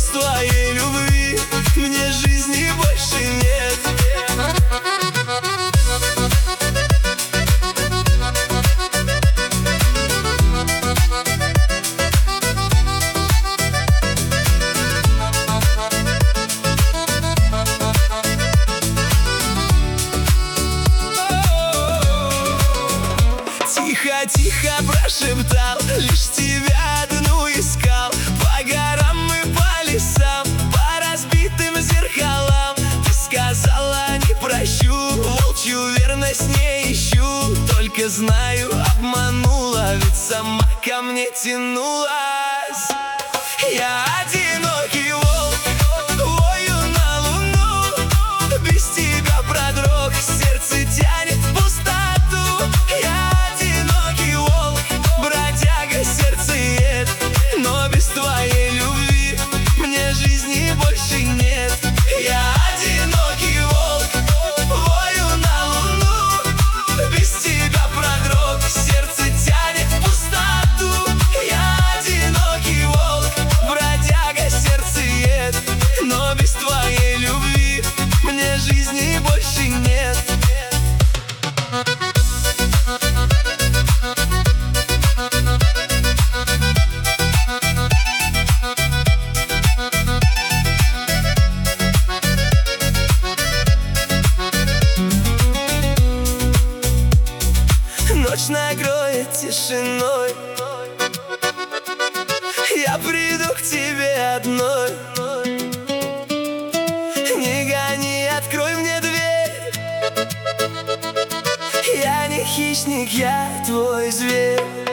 без твоей любви мне жизни больше нет. Тихо-тихо прошептал, лишь тебя одну искал. По горам и по лесам, по разбитым зеркалам. Ты сказала, не прощу, волчью верность не ищу. Только знаю, обманула, ведь сама ко мне тянулась. Я одинокий волк, вою на луну. Без тебя продрог, сердце тянет в пустоту. Я одинокий волк, бродяга, сердцеед. Но без твоей любви мне жизни больше нет. Я одинокий волк, вою на луну. Без тебя продрог, сердце тянет в пустоту. Я одинокий волк, бродяга, сердцеед. Но без твоей любви мне жизни больше нет. Ночь накроет тишиной, я приду к тебе одной. Не гони, открой мне дверь. Я не хищник, я твой зверь.